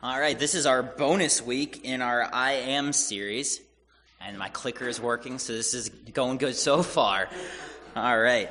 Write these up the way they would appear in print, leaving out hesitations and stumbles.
All right, this is our bonus week in our I Am series, and my clicker is working, so this is going good so far. All right.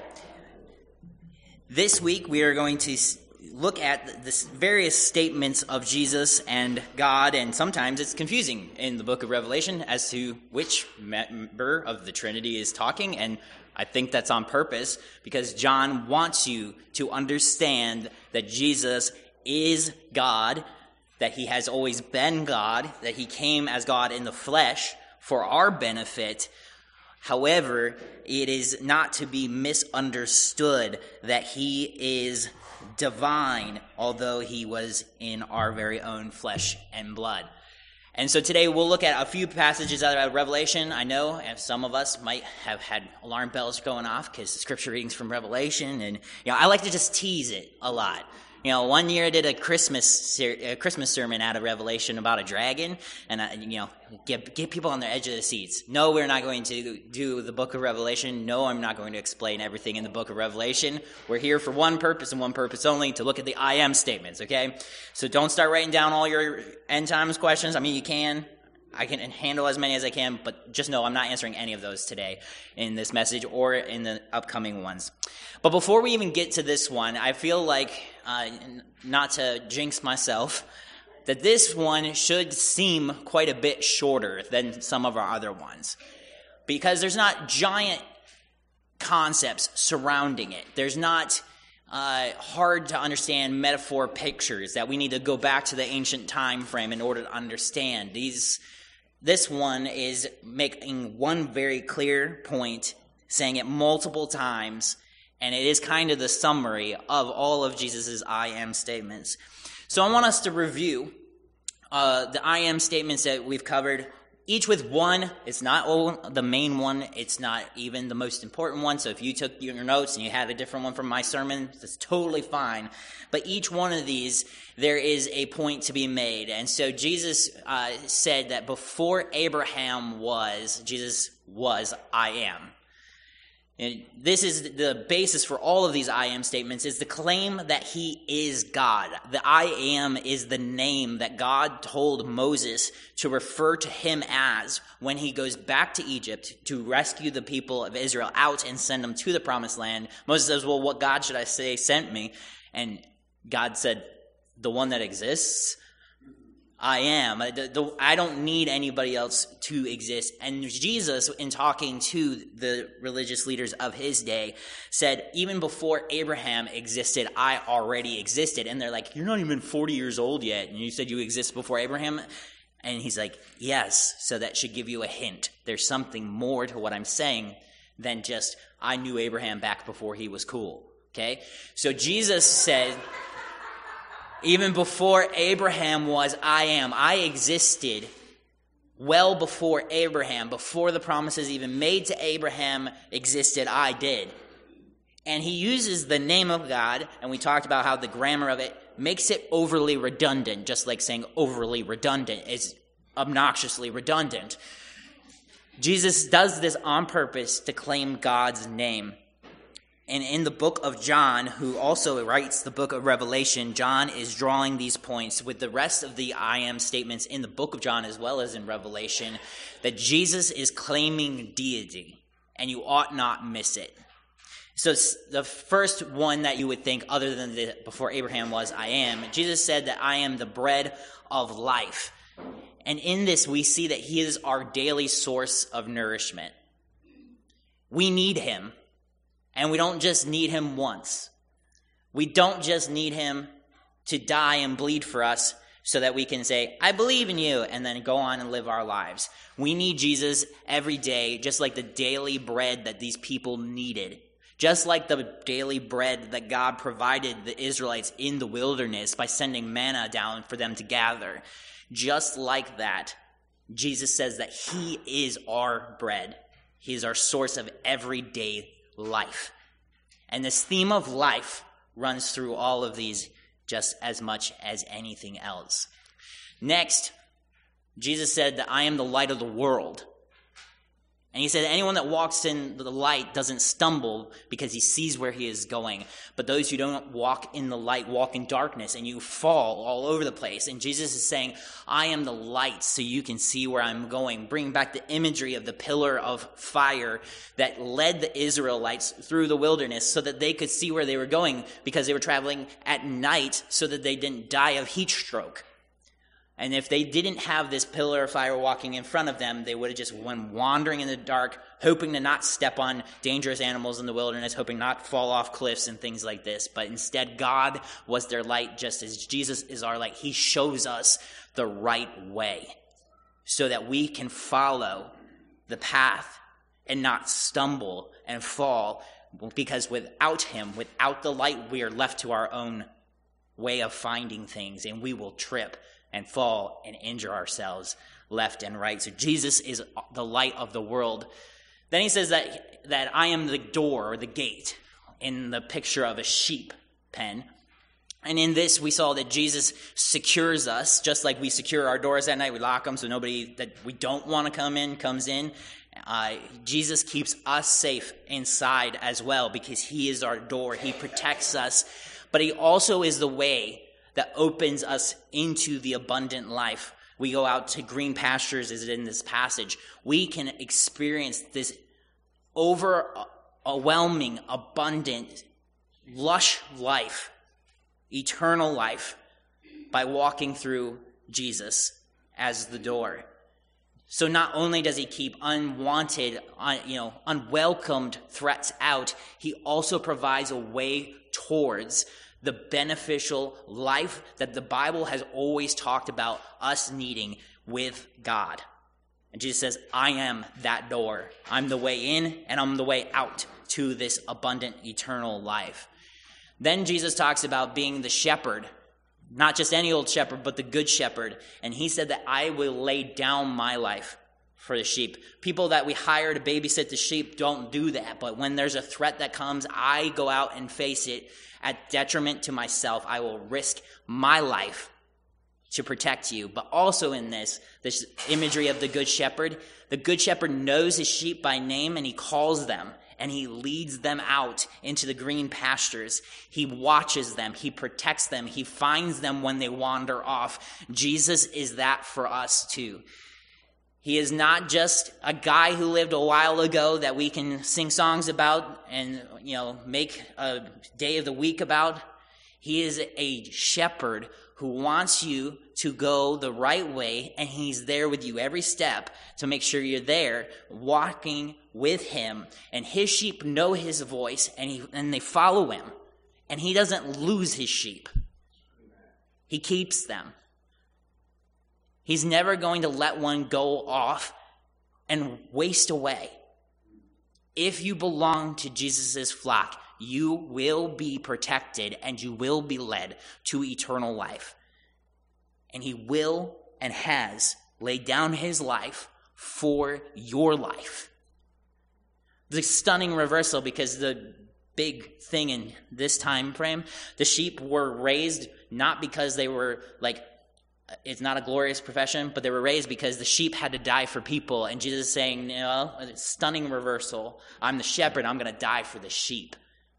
This week we are going to look at the various statements of Jesus and God, and sometimes it's confusing in the book of Revelation as to which member of the Trinity is talking, and I think that's on purpose because John wants you to understand that Jesus is God, that he has always been God, that he came as God in the flesh for our benefit. However, it is not to be misunderstood that he is divine, although he was in our very own flesh and blood. And so today we'll look at a few passages out of Revelation. I know some of us might have had alarm bells going off because the scripture readings from Revelation, and I like to just tease it a lot. One year I did a Christmas sermon out of Revelation about a dragon, and get people on the edge of the seats. No, we're not going to do the book of Revelation. No, I'm not going to explain everything in the book of Revelation. We're here for one purpose and one purpose only, to look at the I am statements, okay? So don't start writing down all your end times questions. I mean, you can. I can handle as many as I can, but just know I'm not answering any of those today in this message or in the upcoming ones. But before we even get to this one, I feel like, not to jinx myself, that this one should seem quite a bit shorter than some of our other ones, because there's not giant concepts surrounding it. There's not hard to understand metaphor pictures that we need to go back to the ancient time frame in order to understand. This one is making one very clear point, saying it multiple times, and it is kind of the summary of all of Jesus' I am statements. So I want us to review the I am statements that we've covered, each with one. It's not the main one. It's not even the most important one. So if you took your notes and you had a different one from my sermon, that's totally fine. But each one of these, there is a point to be made. And so Jesus said that before Abraham was, Jesus was I am. And this is the basis for all of these I am statements, is the claim that he is God. The I am is the name that God told Moses to refer to him as when he goes back to Egypt to rescue the people of Israel out and send them to the promised land. Moses says, well, what God should I say sent me? And God said, the one that exists. I am. I don't need anybody else to exist. And Jesus, in talking to the religious leaders of his day, said, even before Abraham existed, I already existed. And they're like, you're not even 40 years old yet, and you said you exist before Abraham? And he's like, yes, so that should give you a hint. There's something more to what I'm saying than just, I knew Abraham back before he was cool. Okay? So Jesus said, even before Abraham was, I am. I existed well before Abraham. Before the promises even made to Abraham existed, I did. And he uses the name of God, and we talked about how the grammar of it makes it overly redundant, just like saying overly redundant is obnoxiously redundant. Jesus does this on purpose to claim God's name. And in the book of John, who also writes the book of Revelation, John is drawing these points with the rest of the I am statements in the book of John as well as in Revelation, that Jesus is claiming deity, and you ought not miss it. So the first one that you would think, other than the before Abraham was, I am, Jesus said that I am the bread of life. And in this, we see that he is our daily source of nourishment. We need him. And we don't just need him once. We don't just need him to die and bleed for us so that we can say, I believe in you, and then go on and live our lives. We need Jesus every day, just like the daily bread that these people needed. Just like the daily bread that God provided the Israelites in the wilderness by sending manna down for them to gather. Just like that, Jesus says that he is our bread. He is our source of everyday life. And this theme of life runs through all of these just as much as anything else. Next, Jesus said that I am the light of the world. And he said, anyone that walks in the light doesn't stumble because he sees where he is going. But those who don't walk in the light walk in darkness, and you fall all over the place. And Jesus is saying, I am the light so you can see where I'm going. Bringing back the imagery of the pillar of fire that led the Israelites through the wilderness so that they could see where they were going because they were traveling at night so that they didn't die of heat stroke. And if they didn't have this pillar of fire walking in front of them, they would have just went wandering in the dark, hoping to not step on dangerous animals in the wilderness, hoping not to fall off cliffs and things like this. But instead, God was their light, just as Jesus is our light. He shows us the right way so that we can follow the path and not stumble and fall. Because without him, without the light, we are left to our own way of finding things, and we will trip and fall and injure ourselves left and right. So Jesus is the light of the world. Then he says that I am the door or the gate in the picture of a sheep pen. And in this, we saw that Jesus secures us, just like we secure our doors at night. We lock them so nobody that we don't want to come in comes in. Jesus keeps us safe inside as well because he is our door. He protects us. But he also is the way that opens us into the abundant life. We go out to green pastures, as in this passage. We can experience this overwhelming, abundant, lush life, eternal life, by walking through Jesus as the door. So not only does he keep unwanted, unwelcomed threats out, he also provides a way towards the beneficial life that the Bible has always talked about us needing with God. And Jesus says, I am that door. I'm the way in and I'm the way out to this abundant eternal life. Then Jesus talks about being the shepherd, not just any old shepherd, but the good shepherd. And he said that I will lay down my life for the sheep. People that we hire to babysit the sheep don't do that. But when there's a threat that comes, I go out and face it at detriment to myself. I will risk my life to protect you. But also in this imagery of the good shepherd knows his sheep by name and he calls them and he leads them out into the green pastures. He watches them. He protects them. He finds them when they wander off. Jesus is that for us too. He is not just a guy who lived a while ago that we can sing songs about and, make a day of the week about. He is a shepherd who wants you to go the right way, and he's there with you every step to make sure you're there, walking with him. And his sheep know his voice, and they follow him. And he doesn't lose his sheep. He keeps them. He's never going to let one go off and waste away. If you belong to Jesus' flock, you will be protected and you will be led to eternal life. And he will and has laid down his life for your life. The stunning reversal, because the big thing in this time frame, the sheep were raised not because they were it's not a glorious profession, but they were raised because the sheep had to die for people. And Jesus is saying, stunning reversal. I'm the shepherd. I'm going to die for the sheep.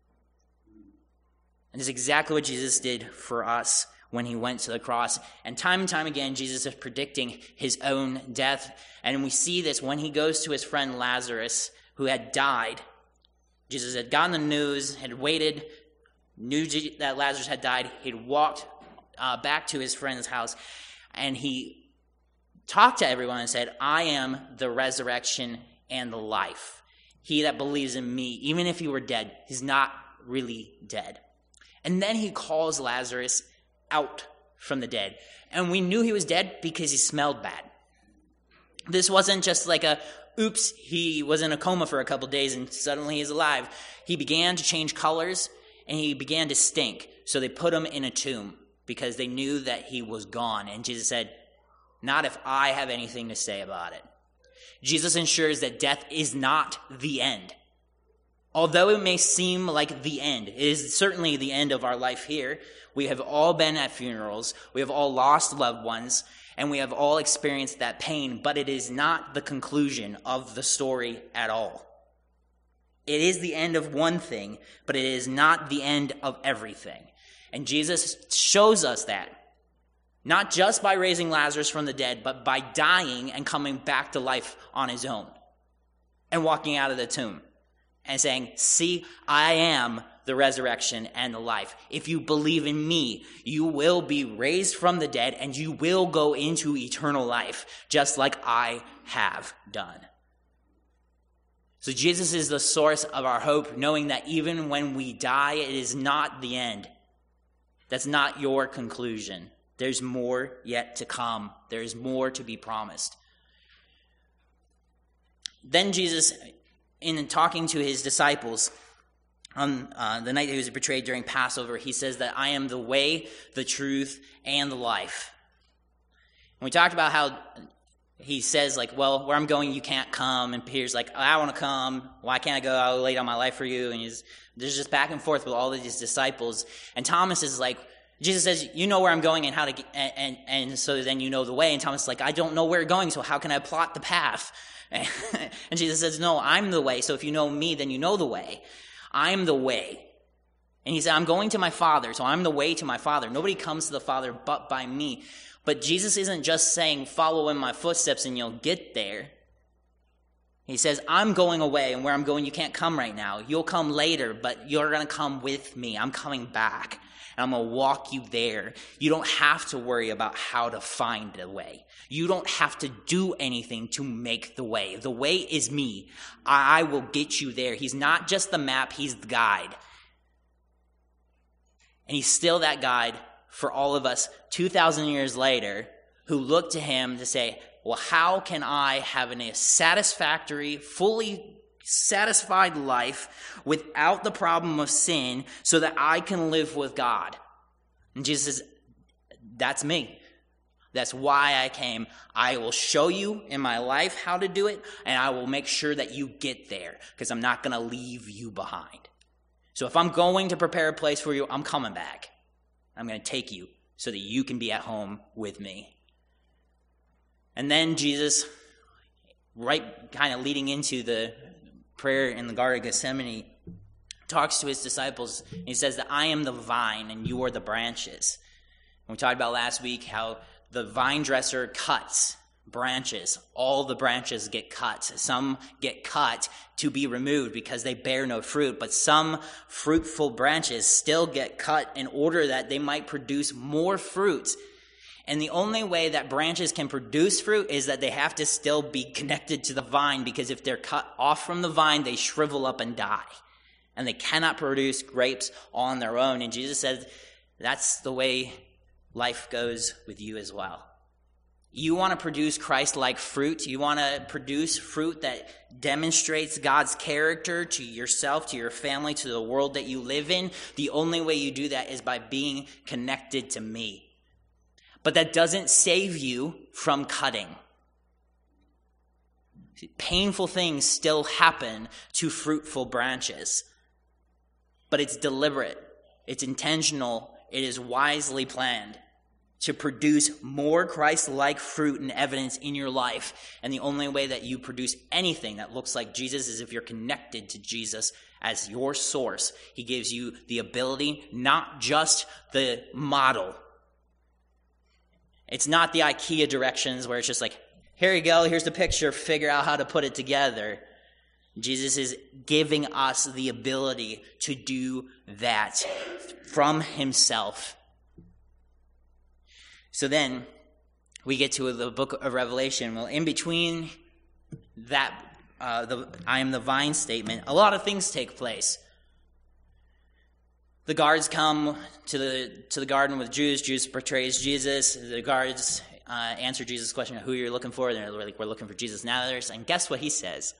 And it's exactly what Jesus did for us when he went to the cross. And time again, Jesus is predicting his own death. And we see this when he goes to his friend Lazarus, who had died. Jesus had gotten the news, had waited, knew that Lazarus had died. He'd walked back to his friend's house, and he talked to everyone and said, I am the resurrection and the life. He that believes in me, even if he were dead, he's not really dead. And then he calls Lazarus out from the dead. And we knew he was dead because he smelled bad. This wasn't just like oops, he was in a coma for a couple days and suddenly he's alive. He began to change colors and he began to stink. So they put him in a tomb, because they knew that he was gone. And Jesus said, not if I have anything to say about it. Jesus ensures that death is not the end. Although it may seem like the end, it is certainly the end of our life here. We have all been at funerals. We have all lost loved ones. and we have all experienced that pain, but it is not the conclusion of the story at all. It is the end of one thing, but it is not the end of everything. And Jesus shows us that, not just by raising Lazarus from the dead, but by dying and coming back to life on his own and walking out of the tomb and saying, see, I am the resurrection and the life. If you believe in me, you will be raised from the dead and you will go into eternal life, just like I have done. So Jesus is the source of our hope, knowing that even when we die, it is not the end. That's not your conclusion. There's more yet to come. There's more to be promised. Then Jesus, in talking to his disciples on the night that he was betrayed during Passover, he says that I am the way, the truth, and the life. And we talked about how he says, like, well, where I'm going, you can't come. And Peter's like, I want to come. Why can't I go? I'll lay down my life for you. And there's just back and forth with all of these disciples. And Thomas is like, Jesus says, you know where I'm going and how to get, and so then you know the way. And Thomas is like, I don't know where you're going, so how can I plot the path? And Jesus says, no, I'm the way. So if you know me, then you know the way. I'm the way. And he said, I'm going to my Father, so I'm the way to my Father. Nobody comes to the Father but by me. But Jesus isn't just saying, follow in my footsteps and you'll get there. He says, I'm going away, and where I'm going, you can't come right now. You'll come later, but you're going to come with me. I'm coming back, and I'm going to walk you there. You don't have to worry about how to find the way. You don't have to do anything to make the way. The way is me. I will get you there. He's not just the map, he's the guide. And he's still that guide for all of us 2,000 years later who look to him to say, well, how can I have a satisfactory, fully satisfied life without the problem of sin so that I can live with God? And Jesus says, that's me. That's why I came. I will show you in my life how to do it, and I will make sure that you get there because I'm not going to leave you behind. So if I'm going to prepare a place for you, I'm coming back. I'm going to take you so that you can be at home with me. And then Jesus, right kind of leading into the prayer in the Garden of Gethsemane, talks to his disciples. And he says that I am the vine and you are the branches. And we talked about last week how the vine dresser cuts branches. All the branches get cut. Some get cut to be removed because they bear no fruit, but some fruitful branches still get cut in order that they might produce more fruit. And the only way that branches can produce fruit is that they have to still be connected to the vine, because if they're cut off from the vine, they shrivel up and die. And they cannot produce grapes on their own. And Jesus says that's the way life goes with you as well. You want to produce Christ-like fruit. You want to produce fruit that demonstrates God's character to yourself, to your family, to the world that you live in. The only way you do that is by being connected to me. But that doesn't save you from cutting. Painful things still happen to fruitful branches. But it's deliberate. It's intentional. It is wisely planned to produce more Christ-like fruit and evidence in your life. And the only way that you produce anything that looks like Jesus is if you're connected to Jesus as your source. He gives you the ability, not just the model. It's not the IKEA directions where it's just like, here you go, here's the picture, figure out how to put it together. Jesus is giving us the ability to do that from himself. So then we get to the book of Revelation. Well, in between that, I am the vine statement, a lot of things take place. The guards come to the garden with Judas. Judas betrays Jesus. The guards answer Jesus' question of who you're looking for. And they're like, we're looking for Jesus Nazareth. And guess what he says?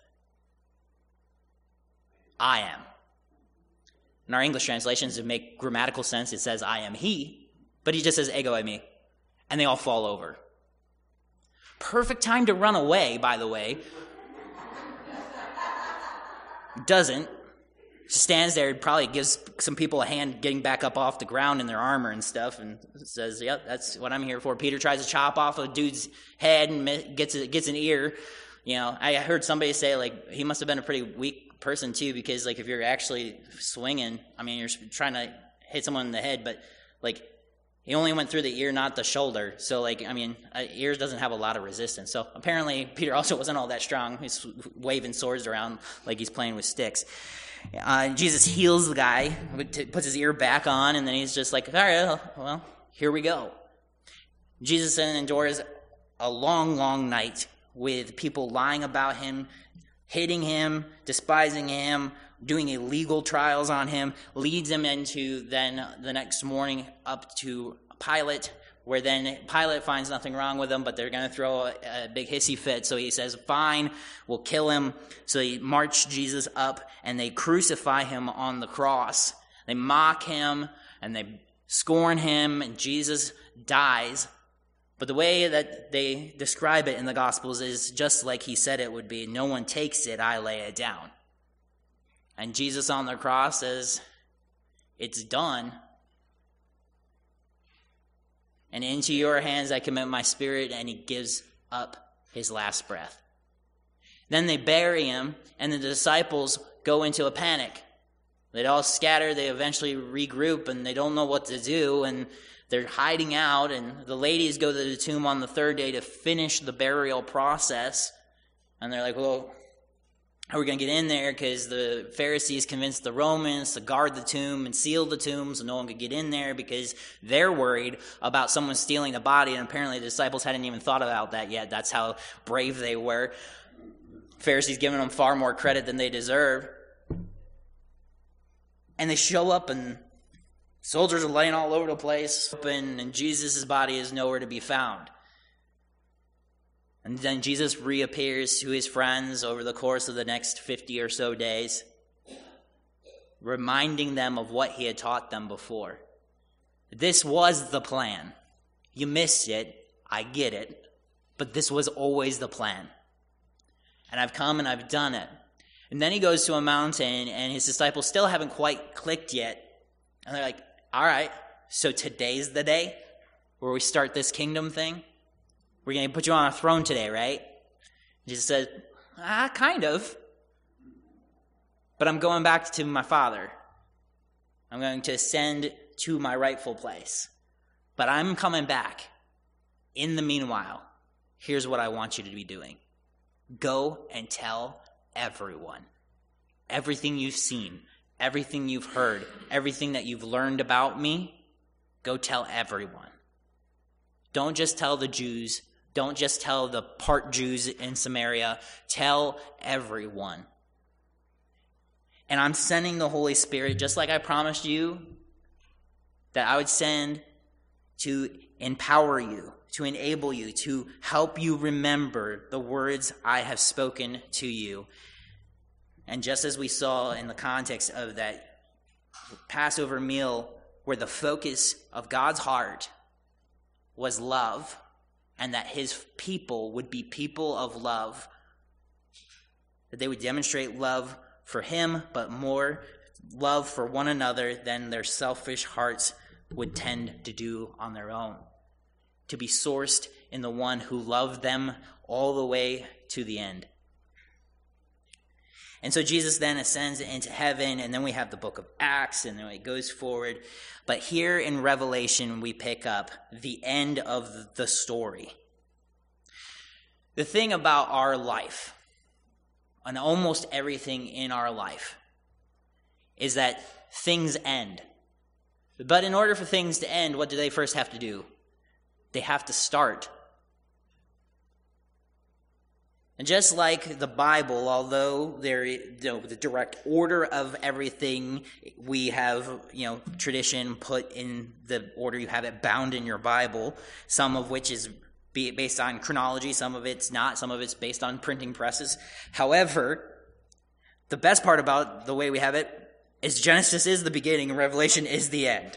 I am. In our English translations, to make grammatical sense, it says I am he. But he just says ego eimi. And they all fall over. Perfect time to run away, by the way. Doesn't. stands there, probably gives some people a hand getting back up off the ground in their armor and stuff, and says, yep, that's what I'm here for. Peter tries to chop off a dude's head and gets an ear. I heard somebody say, like, he must have been a pretty weak person too, because, like, if you're actually swinging, I mean, you're trying to hit someone in the head, but, like, he only went through the ear, not the shoulder. So, like, I mean, ears doesn't have a lot of resistance. So apparently Peter also wasn't all that strong. He's waving swords around like he's playing with sticks. Jesus heals the guy, puts his ear back on, and then he's just like, all right, well, here we go. Jesus then endures a long, long night with people lying about him, hating him, despising him, doing illegal trials on him, leads him into then the next morning up to Pilate, where then Pilate finds nothing wrong with him, but they're going to throw a big hissy fit. So he says, fine, we'll kill him. So they march Jesus up and they crucify him on the cross. They mock him and they scorn him, and Jesus dies. But the way that they describe it in the Gospels is just like he said it would be. No one takes it, I lay it down. And Jesus on the cross says, it's done. And into your hands I commit my spirit, and he gives up his last breath. Then they bury him, and the disciples go into a panic. They all scatter, they eventually regroup, and they don't know what to do, and they're hiding out, and the ladies go to the tomb on the third day to finish the burial process. And they're like, well, how are we going to get in there? Because the Pharisees convinced the Romans to guard the tomb and seal the tomb so no one could get in there, because they're worried about someone stealing the body. And apparently the disciples hadn't even thought about that yet. That's how brave they were. Pharisees giving them far more credit than they deserve. And they show up, and soldiers are laying all over the place, and Jesus' body is nowhere to be found. And then Jesus reappears to his friends over the course of the next 50 or so days, reminding them of what he had taught them before. This was the plan. You missed it. I get it. But this was always the plan. And I've come and I've done it. And then he goes to a mountain, and his disciples still haven't quite clicked yet. And they're like, all right, so today's the day where we start this kingdom thing? We're going to put you on a throne today, right? Jesus said, kind of. But I'm going back to my Father. I'm going to ascend to my rightful place. But I'm coming back. In the meanwhile, here's what I want you to be doing. Go and tell everyone. Everything you've seen, everything you've heard, everything that you've learned about me, go tell everyone. Don't just tell the Jews. Don't just tell the part Jews in Samaria. Tell everyone. And I'm sending the Holy Spirit, just like I promised you that I would send, to empower you, to enable you, to help you remember the words I have spoken to you. And just as we saw in the context of that Passover meal, where the focus of God's heart was love, and that his people would be people of love, that they would demonstrate love for him, but more love for one another than their selfish hearts would tend to do on their own. To be sourced in the one who loved them all the way to the end. And so Jesus then ascends into heaven, and then we have the book of Acts, and then it goes forward. But here in Revelation, we pick up the end of the story. The thing about our life, and almost everything in our life, is that things end. But in order for things to end, what do they first have to do? They have to start. And just like the Bible, although the direct order of everything, we have, tradition put in the order you have it bound in your Bible, some of which is based on chronology, some of it's not, some of it's based on printing presses. However, the best part about the way we have it is Genesis is the beginning and Revelation is the end.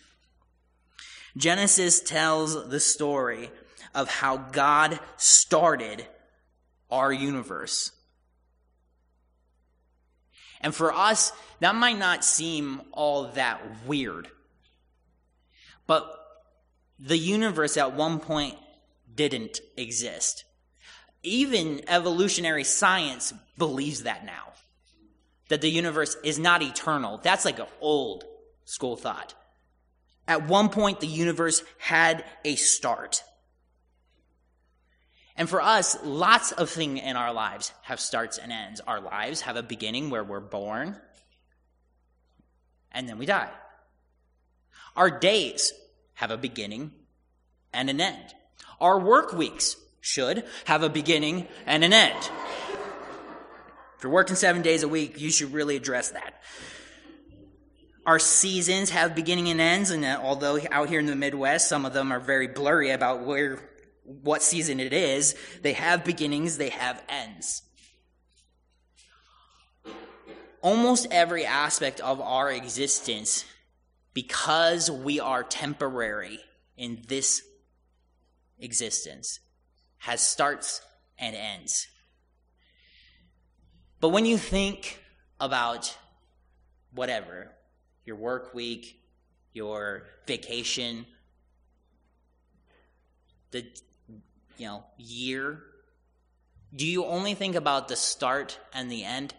Genesis tells the story of how God started our universe. And for us, that might not seem all that weird. But the universe at one point didn't exist. Even evolutionary science believes that now, that the universe is not eternal. That's like an old school thought. At one point, the universe had a start. And for us, lots of things in our lives have starts and ends. Our lives have a beginning where we're born, and then we die. Our days have a beginning and an end. Our work weeks should have a beginning and an end. If you're working 7 days a week, you should really address that. Our seasons have beginning and ends, and although out here in the Midwest, some of them are very blurry about what season it is, they have beginnings, they have ends. Almost every aspect of our existence, because we are temporary in this existence, has starts and ends. But when you think about whatever, your work week, your vacation, the year, do you only think about the start and the end?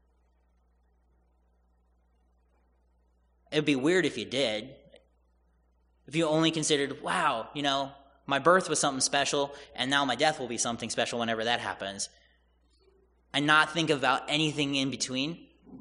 It'd be weird if you did. If you only considered, wow, my birth was something special, and now my death will be something special whenever that happens, and not think about anything in between.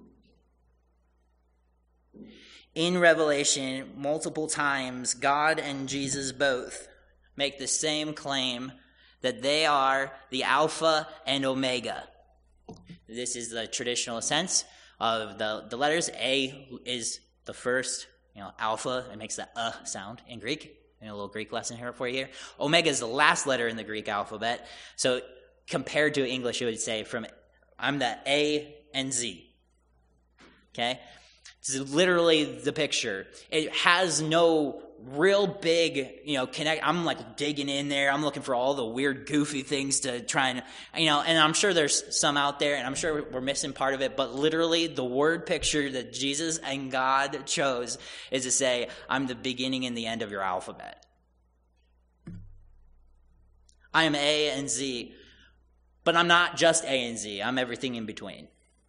In Revelation, multiple times, God and Jesus both make the same claim that they are the Alpha and Omega. This is the traditional sense of the letters. A is the first, Alpha. It makes the sound in Greek. A little Greek lesson here for you here. Omega is the last letter in the Greek alphabet. So compared to English, it would say I'm the A and Z. Okay? This is literally the picture. It has no real big, connect. I'm like digging in there. I'm looking for all the weird, goofy things to try and, and I'm sure there's some out there, and I'm sure we're missing part of it, but literally the word picture that Jesus and God chose is to say, I'm the beginning and the end of your alphabet. I am A and Z, but I'm not just A and Z. I'm everything in between.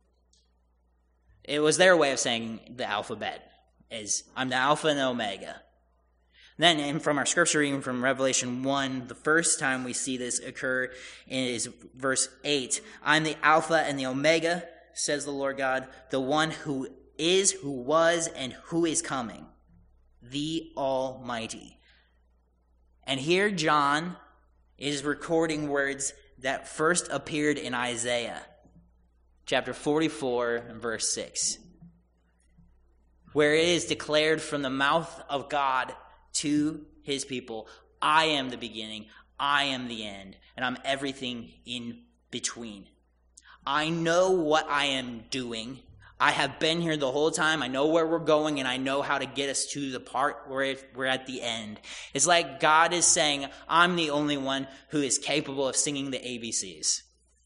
It was their way of saying the alphabet is I'm the Alpha and the Omega. Then, and from our scripture reading from Revelation 1, the first time we see this occur is verse 8. I'm the Alpha and the Omega, says the Lord God, the one who is, who was, and who is coming, the Almighty. And here John is recording words that first appeared in Isaiah, chapter 44, and verse 6, where it is declared from the mouth of God to his people, I am the beginning, I am the end, and I'm everything in between. I know what I am doing. I have been here the whole time. I know where we're going, and I know how to get us to the part where we're at the end. It's like God is saying, I'm the only one who is capable of singing the ABCs.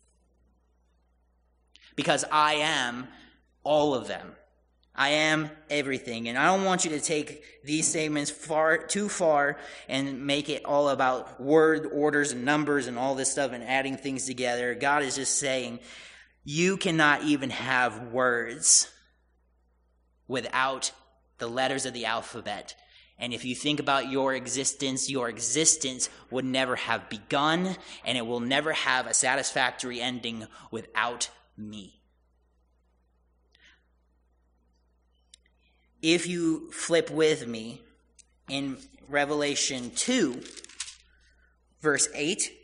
Because I am all of them. I am everything. And I don't want you to take these statements too far and make it all about word orders and numbers and all this stuff and adding things together. God is just saying, you cannot even have words without the letters of the alphabet. And if you think about your existence would never have begun, and it will never have a satisfactory ending without me. If you flip with me in Revelation 2, verse 8, it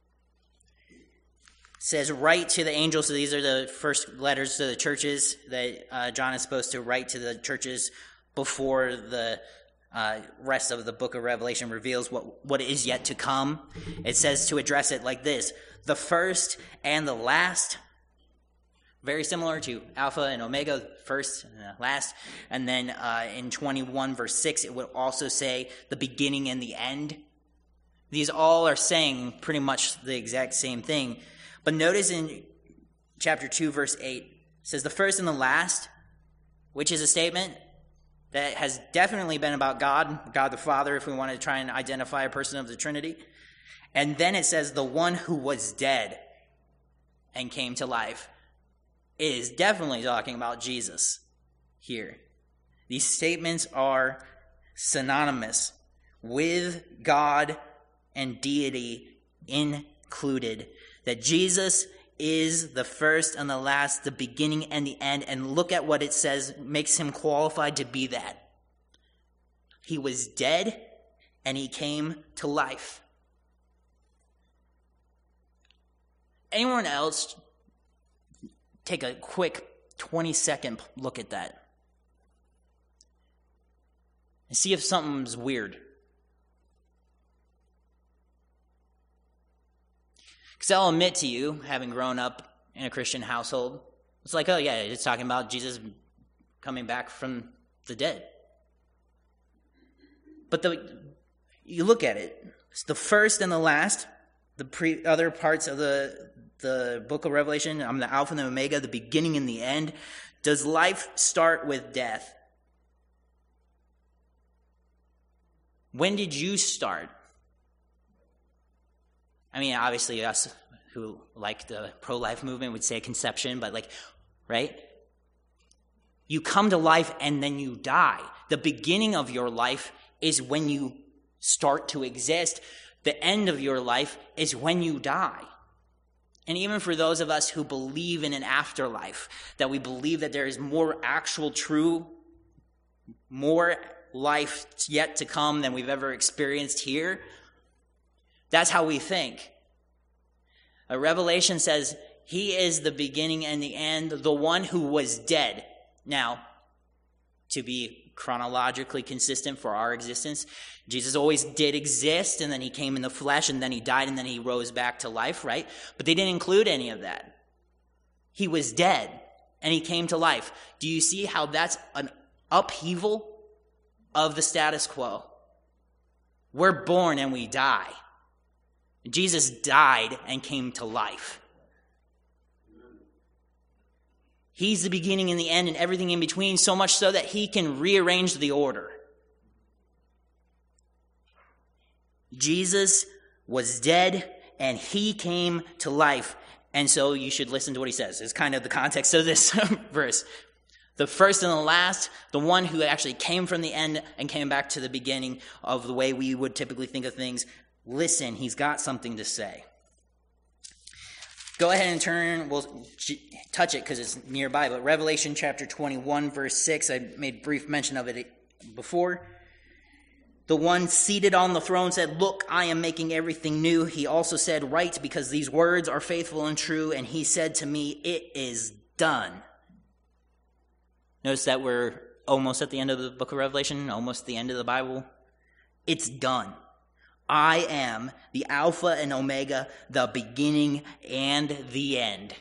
says, write to the angels. So these are the first letters to the churches that John is supposed to write to the churches before the rest of the book of Revelation reveals what is yet to come. It says to address it like this: the first and the last. Very similar to Alpha and Omega, first and last. And then in 21 verse 6, it would also say the beginning and the end. These all are saying pretty much the exact same thing. But notice in chapter 2 verse 8, says the first and the last, which is a statement that has definitely been about God the Father, if we want to try and identify a person of the Trinity. And then it says the one who was dead and came to life. It is definitely talking about Jesus here. These statements are synonymous with God and deity included. That Jesus is the first and the last, the beginning and the end. And look at what it says makes him qualified to be that. He was dead and he came to life. Anyone else take a quick 20-second look at that and see if something's weird? Because I'll admit to you, having grown up in a Christian household, it's like, oh yeah, it's talking about Jesus coming back from the dead. But you look at it, it's the first and the last, other parts of the book of Revelation, I'm the Alpha and the Omega, the beginning and the end. Does life start with death? When did you start? I mean, obviously us who like the pro-life movement would say conception, but right? You come to life and then you die. The beginning of your life is when you start to exist. The end of your life is when you die. And even for those of us who believe in an afterlife, that we believe that there is more actual true, more life yet to come than we've ever experienced here, that's how we think. Revelation says he is the beginning and the end, the one who was dead. Now, to be chronologically consistent for our existence, Jesus always did exist, and then he came in the flesh, and then he died, and then he rose back to life, right? But they didn't include any of that. He was dead, and he came to life. Do you see how that's an upheaval of the status quo? We're born and we die. Jesus died and came to life. He's the beginning and the end and everything in between, so much so that he can rearrange the order. Jesus was dead and he came to life. And so you should listen to what he says. It's kind of the context of this verse. The first and the last, the one who actually came from the end and came back to the beginning of the way we would typically think of things. Listen, he's got something to say. Go ahead and turn, we'll touch it because it's nearby, but Revelation chapter 21, verse 6, I made brief mention of it before. The one seated on the throne said, "Look, I am making everything new." He also said, "Write, because these words are faithful and true." And he said to me, "It is done." Notice that we're almost at the end of the book of Revelation, almost the end of the Bible. It's done. I am the Alpha and Omega, the beginning and the end.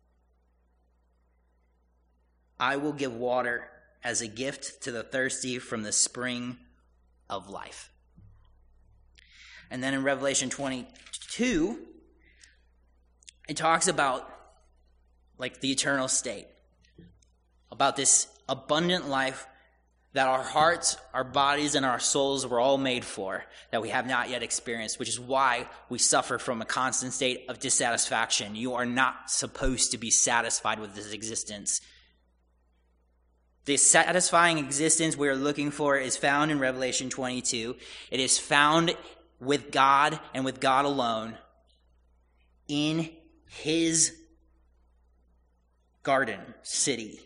I will give water as a gift to the thirsty from the spring of life. And then in Revelation 22, it talks about the eternal state, about this abundant life that our hearts, our bodies, and our souls were all made for, that we have not yet experienced, which is why we suffer from a constant state of dissatisfaction. You are not supposed to be satisfied with this existence. The satisfying existence we are looking for is found in Revelation 22. It is found with God and with God alone in his garden city.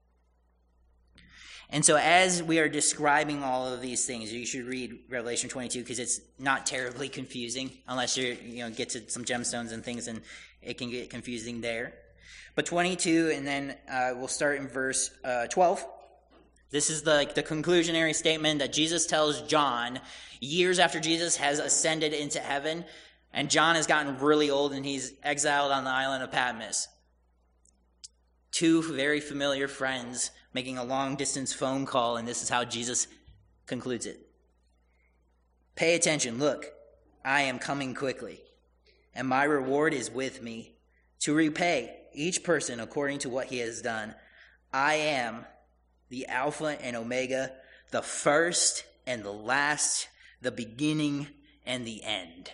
And so as we are describing all of these things, you should read Revelation 22 because it's not terribly confusing unless you get to some gemstones and things, and it can get confusing there. But 22, and then we'll start in verse 12. This is the conclusionary statement that Jesus tells John years after Jesus has ascended into heaven, and John has gotten really old and he's exiled on the island of Patmos. Two very familiar friends making a long-distance phone call, and this is how Jesus concludes it. Pay attention. Look, I am coming quickly, and my reward is with me to repay each person according to what he has done. I am the Alpha and Omega, the first and the last, the beginning and the end.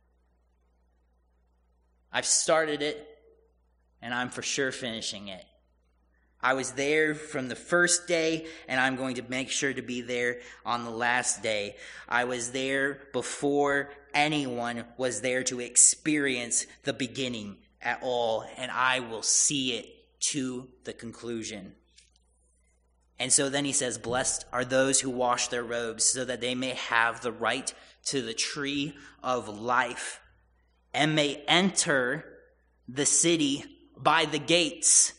I've started it, and I'm for sure finishing it. I was there from the first day, and I'm going to make sure to be there on the last day. I was there before anyone was there to experience the beginning at all, and I will see it to the conclusion. And so then he says, blessed are those who wash their robes so that they may have the right to the tree of life and may enter the city by the gates.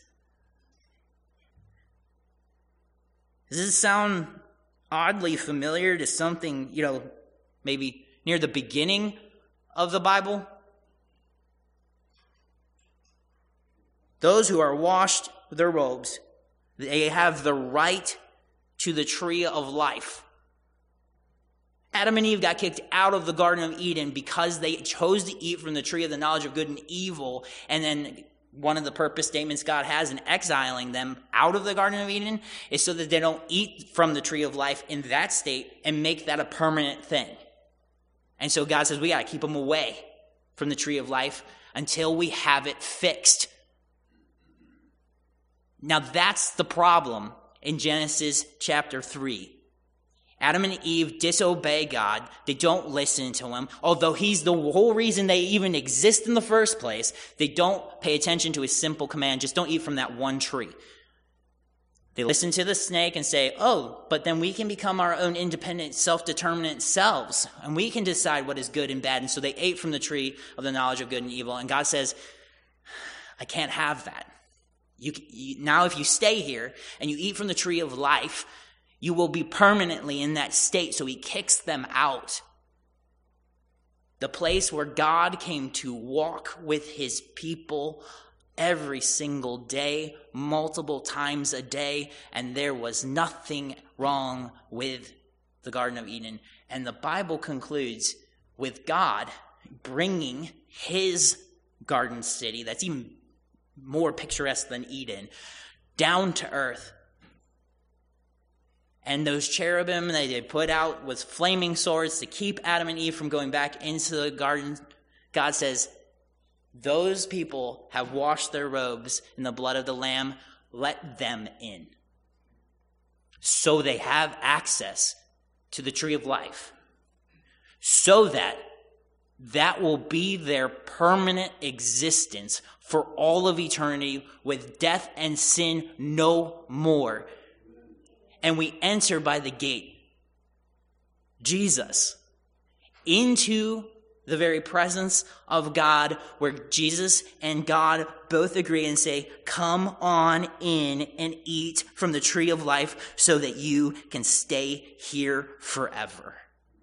Does this sound oddly familiar to something, maybe near the beginning of the Bible? Those who are washed with their robes, they have the right to the tree of life. Adam and Eve got kicked out of the Garden of Eden because they chose to eat from the tree of the knowledge of good and evil. And then one of the purpose statements God has in exiling them out of the Garden of Eden is so that they don't eat from the tree of life in that state and make that a permanent thing. And so God says we got to keep them away from the tree of life until we have it fixed. Now that's the problem in Genesis chapter 3. Adam and Eve disobey God. They don't listen to him. Although he's the whole reason they even exist in the first place, they don't pay attention to his simple command, just don't eat from that one tree. They listen to the snake and say, oh, but then we can become our own independent, self-determinate selves, and we can decide what is good and bad. And so they ate from the tree of the knowledge of good and evil. And God says, I can't have that. Now if you stay here and you eat from the tree of life, you will be permanently in that state. So he kicks them out. The place where God came to walk with his people every single day, multiple times a day, and there was nothing wrong with the Garden of Eden. And the Bible concludes with God bringing his garden city, that's even more picturesque than Eden, down to earth. And those cherubim that they put out with flaming swords to keep Adam and Eve from going back into the garden, God says, those people have washed their robes in the blood of the Lamb. Let them in. So they have access to the tree of life. So that will be their permanent existence for all of eternity, with death and sin no more. And we enter by the gate, Jesus, into the very presence of God, where Jesus and God both agree and say, come on in and eat from the tree of life so that you can stay here forever.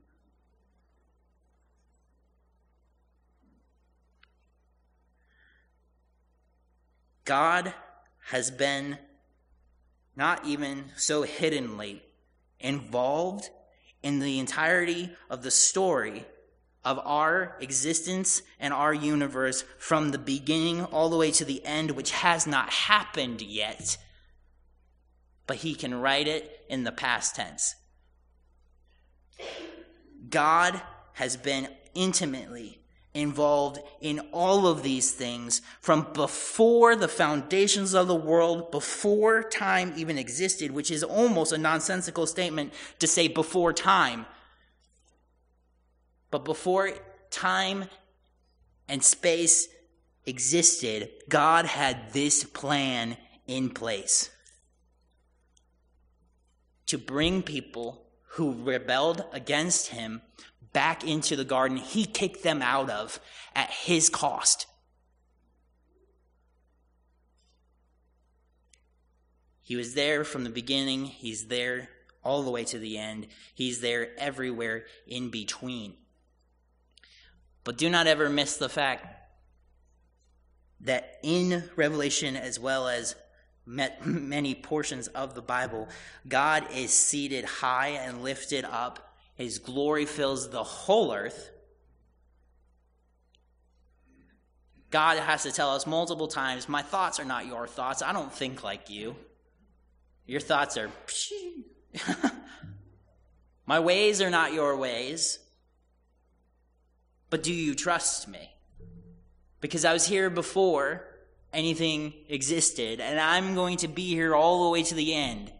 God has been not even so hiddenly involved in the entirety of the story of our existence and our universe from the beginning all the way to the end, which has not happened yet, but he can write it in the past tense. God has been intimately involved in all of these things from before the foundations of the world, before time even existed, which is almost a nonsensical statement to say before time. But before time and space existed, God had this plan in place to bring people who rebelled against him back into the garden he kicked them out of at his cost. He was there from the beginning. He's there all the way to the end. He's there everywhere in between. But do not ever miss the fact that in Revelation, as well as many portions of the Bible, God is seated high and lifted up. His glory fills the whole earth. God has to tell us multiple times, my thoughts are not your thoughts. I don't think like you. Your thoughts are, my ways are not your ways. But do you trust me? Because I was here before anything existed, and I'm going to be here all the way to the end.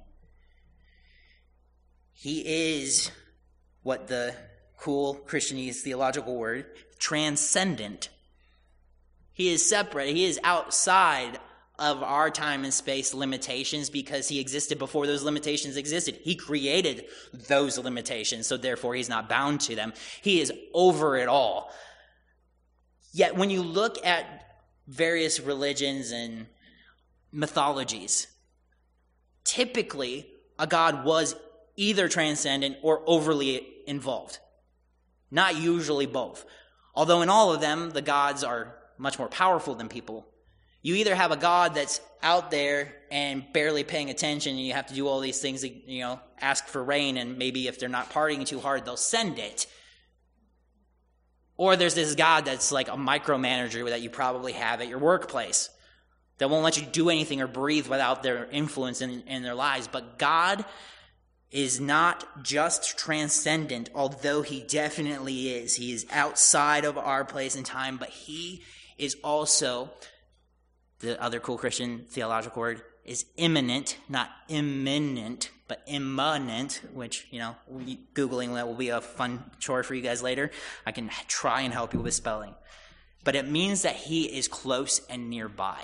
He is what the cool Christianese theological word, transcendent. He is separate. He is outside of our time and space limitations because he existed before those limitations existed. He created those limitations, so therefore he's not bound to them. He is over it all. Yet when you look at various religions and mythologies, typically a god was either transcendent or overly involved. Not usually both. Although in all of them, the gods are much more powerful than people. You either have a god that's out there and barely paying attention, and you have to do all these things, ask for rain, and maybe if they're not partying too hard, they'll send it. Or there's this god that's like a micromanager that you probably have at your workplace that won't let you do anything or breathe without their influence in their lives. But God is not just transcendent, although he definitely is. He is outside of our place and time, but he is also, the other cool Christian theological word, is immanent, not imminent, but immanent, which, Googling that will be a fun chore for you guys later. I can try and help you with spelling. But it means that he is close and nearby.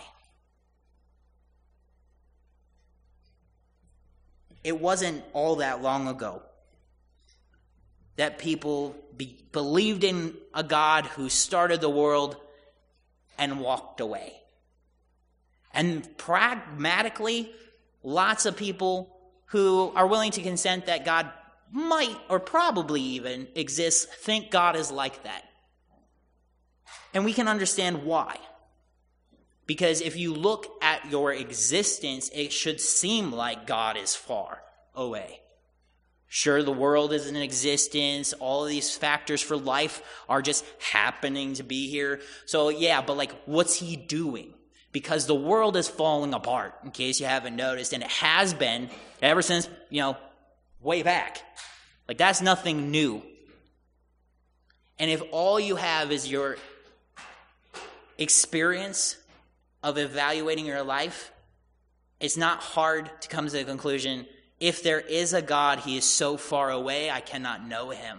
It wasn't all that long ago that people believed in a God who started the world and walked away. And pragmatically, lots of people who are willing to consent that God might or probably even exists think God is like that. And we can understand why. Because if you look at your existence, it should seem like God is far away. Sure, the world is in existence. All of these factors for life are just happening to be here. So yeah, but what's he doing? Because the world is falling apart, in case you haven't noticed, and it has been ever since, way back. That's nothing new. And if all you have is your experience of evaluating your life, it's not hard to come to the conclusion, if there is a God, he is so far away, I cannot know him.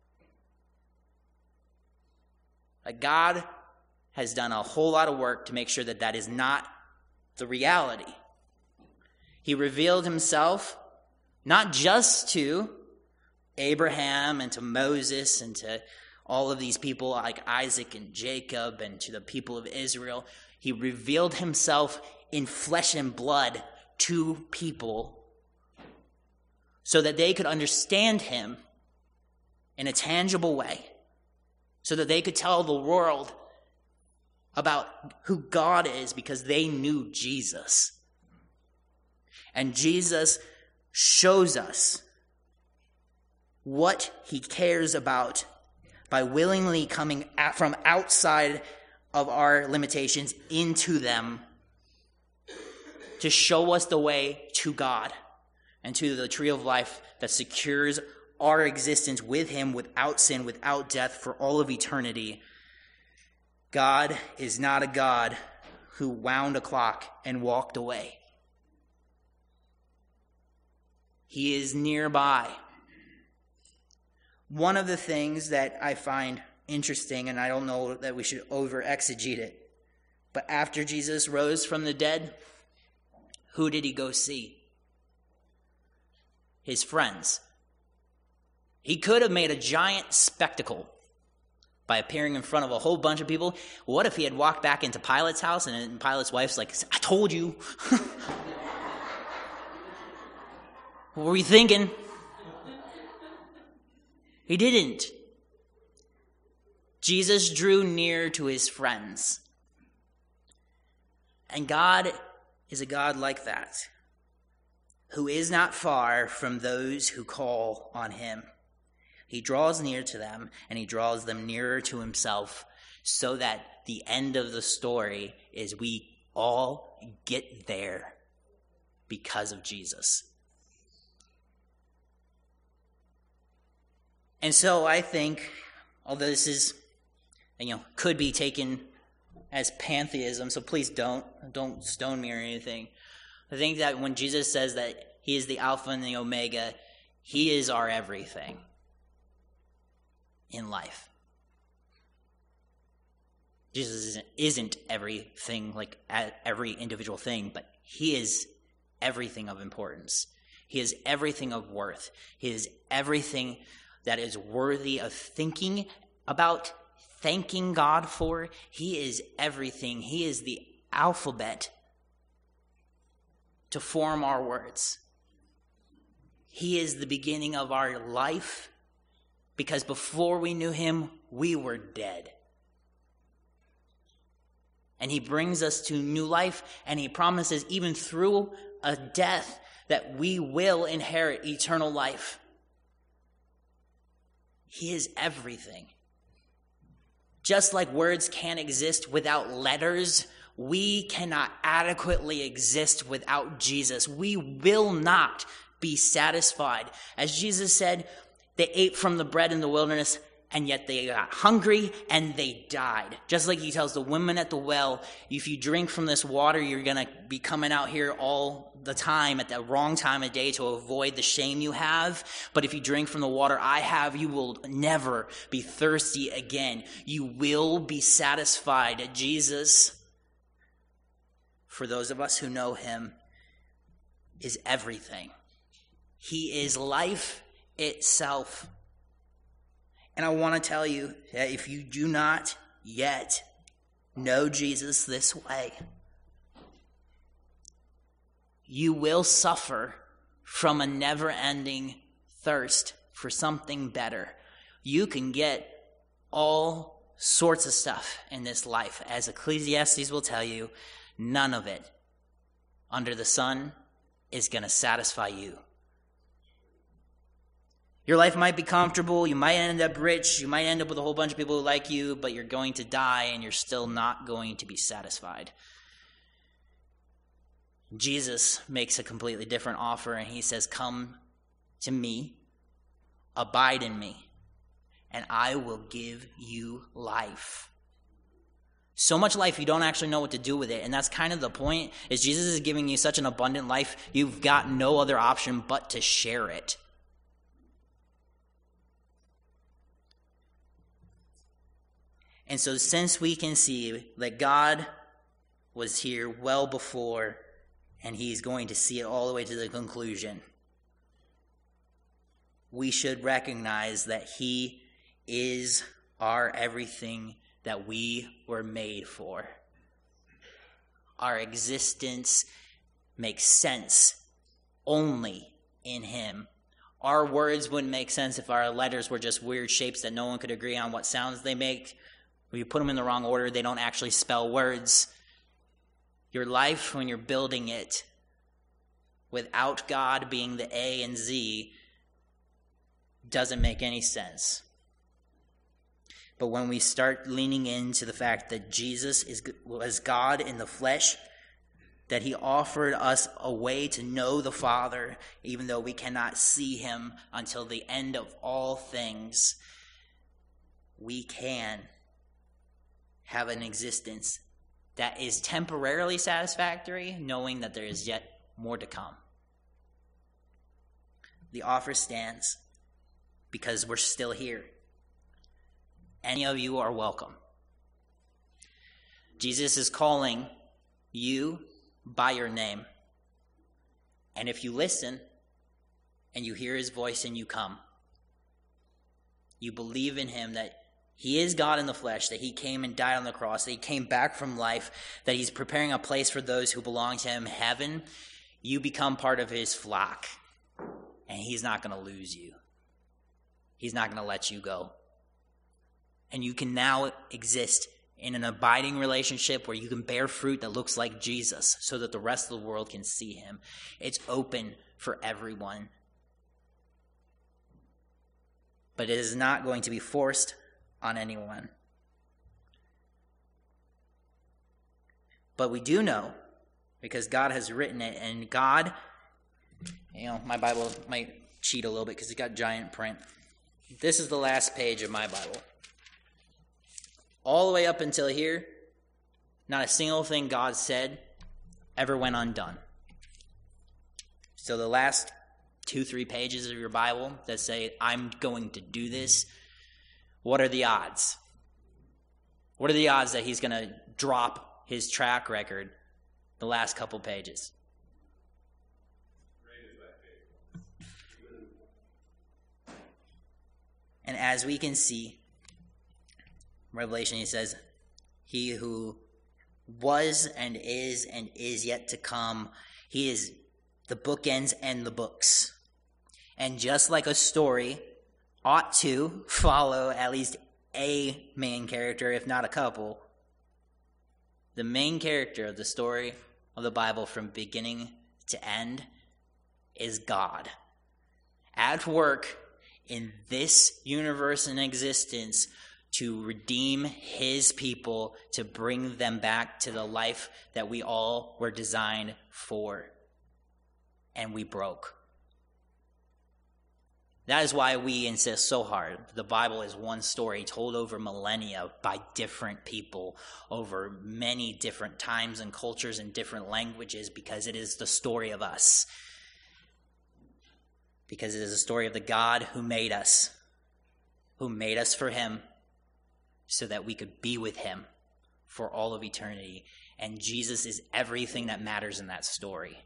God has done a whole lot of work to make sure that that is not the reality. He revealed himself not just to Abraham and to Moses and to all of these people like Isaac and Jacob and to the people of Israel. He revealed himself in flesh and blood to people so that they could understand him in a tangible way, so that they could tell the world about who God is because they knew Jesus. And Jesus shows us what he cares about by willingly coming from outside of our limitations into them to show us the way to God and to the tree of life that secures our existence with him without sin, without death for all of eternity. God is not a God who wound a clock and walked away. He is nearby. One of the things that I find interesting, and I don't know that we should over-exegete it, but after Jesus rose from the dead, who did he go see? His friends. He could have made a giant spectacle by appearing in front of a whole bunch of people. What if he had walked back into Pilate's house and Pilate's wife's like, I told you. What were you thinking? He didn't. Jesus drew near to his friends. And God is a God like that, who is not far from those who call on him. He draws near to them, and he draws them nearer to himself, so that the end of the story is we all get there because of Jesus. And so I think, although this is, could be taken as pantheism, so please don't stone me or anything. I think that when Jesus says that he is the Alpha and the Omega, he is our everything in life. Jesus isn't everything, like every individual thing, but he is everything of importance. He is everything of worth. He is everything that is worthy of thinking about, thanking God for. He is everything. He is the alphabet to form our words. He is the beginning of our life, because before we knew him, we were dead. And he brings us to new life, and he promises even through a death that we will inherit eternal life. He is everything. Just like words can't exist without letters, we cannot adequately exist without Jesus. We will not be satisfied. As Jesus said, they ate from the bread in the wilderness, and yet they got hungry and they died. Just like he tells the women at the well, if you drink from this water, you're going to be coming out here all the time at the wrong time of day to avoid the shame you have. But if you drink from the water I have, you will never be thirsty again. You will be satisfied. Jesus, for those of us who know him, is everything. He is life itself. And I want to tell you that if you do not yet know Jesus this way, you will suffer from a never-ending thirst for something better. You can get all sorts of stuff in this life. As Ecclesiastes will tell you, none of it under the sun is going to satisfy you. Your life might be comfortable, you might end up rich, you might end up with a whole bunch of people who like you, but you're going to die and you're still not going to be satisfied. Jesus makes a completely different offer, and he says, "Come to me, abide in me, and I will give you life." So much life you don't actually know what to do with it, and that's kind of the point, is Jesus is giving you such an abundant life, you've got no other option but to share it. And so since we can see that God was here well before, and he's going to see it all the way to the conclusion, we should recognize that he is our everything that we were made for. Our existence makes sense only in him. Our words wouldn't make sense if our letters were just weird shapes that no one could agree on what sounds they make. If you put them in the wrong order, they don't actually spell words. Your life, when you're building it, without God being the A and Z, doesn't make any sense. But when we start leaning into the fact that Jesus was God in the flesh, that he offered us a way to know the Father, even though we cannot see him until the end of all things, we can have an existence that is temporarily satisfactory, knowing that there is yet more to come. The offer stands because we're still here. Any of you are welcome. Jesus is calling you by your name. And if you listen and you hear his voice and you come, you believe in him, that he is God in the flesh, that he came and died on the cross, that he came back from life, that he's preparing a place for those who belong to him in heaven, you become part of his flock. And he's not going to lose you. He's not going to let you go. And you can now exist in an abiding relationship where you can bear fruit that looks like Jesus so that the rest of the world can see him. It's open for everyone. But it is not going to be forced on anyone. But we do know, because God has written it, and God, my Bible might cheat a little bit because it's got giant print. This is the last page of my Bible. All the way up until here, not a single thing God said ever went undone. So the last 2-3 pages of your Bible that say, I'm going to do this, what are the odds? What are the odds that he's going to drop his track record the last couple pages? And as we can see, Revelation, he says, he who was and is yet to come, he is the bookends and the books. And just like a story ought to follow at least a main character, if not a couple, the main character of the story of the Bible from beginning to end is God. At work in this universe and existence to redeem his people, to bring them back to the life that we all were designed for. And we broke. That is why we insist so hard. The Bible is one story told over millennia by different people over many different times and cultures and different languages, because it is the story of us. Because it is the story of the God who made us for him so that we could be with him for all of eternity. And Jesus is everything that matters in that story.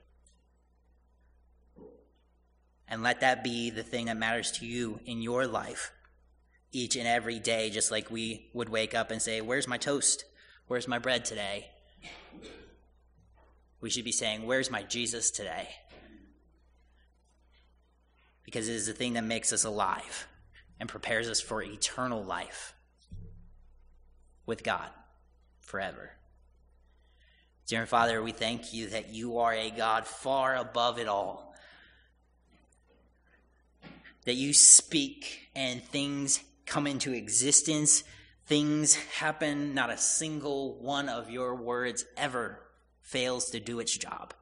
And let that be the thing that matters to you in your life each and every day, just like we would wake up and say, where's my toast? Where's my bread today? We should be saying, where's my Jesus today? Because it is the thing that makes us alive and prepares us for eternal life with God forever. Dear Father, we thank you that you are a God far above it all. That you speak and things come into existence, things happen, not a single one of your words ever fails to do its job.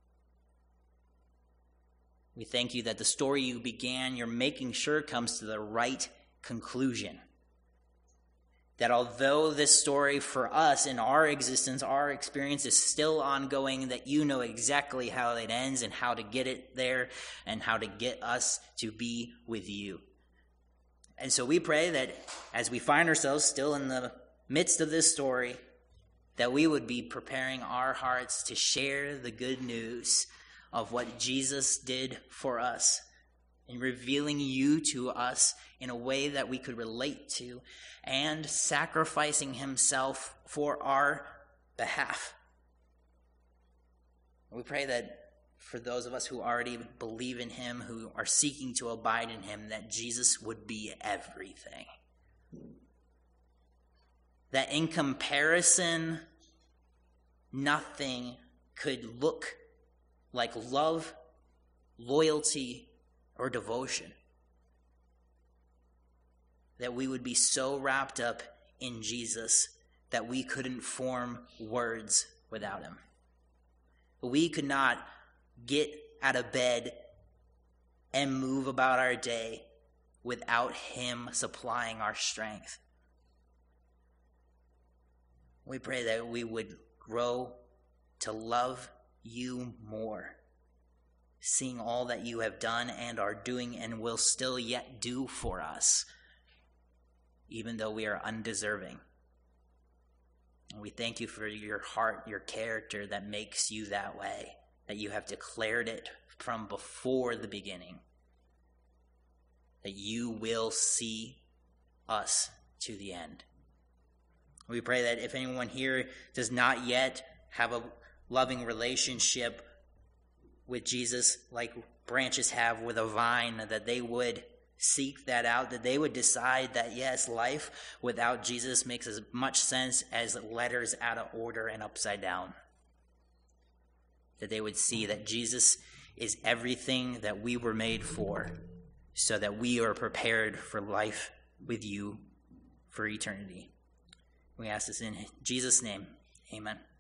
We thank you that the story you began, you're making sure comes to the right conclusion. That although this story for us in our existence, our experience is still ongoing, that you know exactly how it ends and how to get it there and how to get us to be with you. And so we pray that as we find ourselves still in the midst of this story, that we would be preparing our hearts to share the good news of what Jesus did for us and revealing you to us in a way that we could relate to, and sacrificing himself for our behalf. We pray that for those of us who already believe in him, who are seeking to abide in him, that Jesus would be everything. That in comparison, nothing could look like love, loyalty, or devotion. That we would be so wrapped up in Jesus that we couldn't form words without him. We could not get out of bed and move about our day without him supplying our strength. We pray that we would grow to love you more, seeing all that you have done and are doing and will still yet do for us, even though we are undeserving. And we thank you for your heart, your character that makes you that way, that you have declared it from before the beginning, that you will see us to the end. We pray that if anyone here does not yet have a loving relationship with Jesus like branches have with a vine, that they would seek that out, that they would decide that, yes, life without Jesus makes as much sense as letters out of order and upside down. That they would see that Jesus is everything that we were made for, so that we are prepared for life with you for eternity. We ask this in Jesus' name. Amen.